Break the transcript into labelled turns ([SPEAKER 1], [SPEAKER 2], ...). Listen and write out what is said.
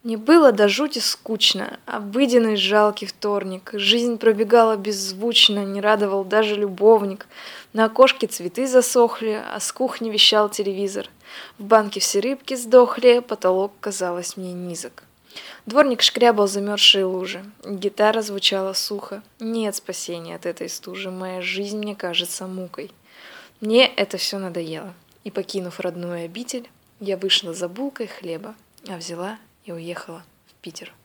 [SPEAKER 1] Мне было до жути скучно, обыденный жалкий вторник. Жизнь пробегала беззвучно, не радовал даже любовник. На окошке цветы засохли, а с кухни вещал телевизор. В банке все рыбки сдохли, потолок, казалось мне, низок. Дворник шкрябал замерзшие лужи. Гитара звучала сухо. Нет спасения от этой стужи, моя жизнь мне кажется мукой. Мне это все надоело. И, покинув родную обитель, я вышла за булкой хлеба, а взяла и уехала в Питер.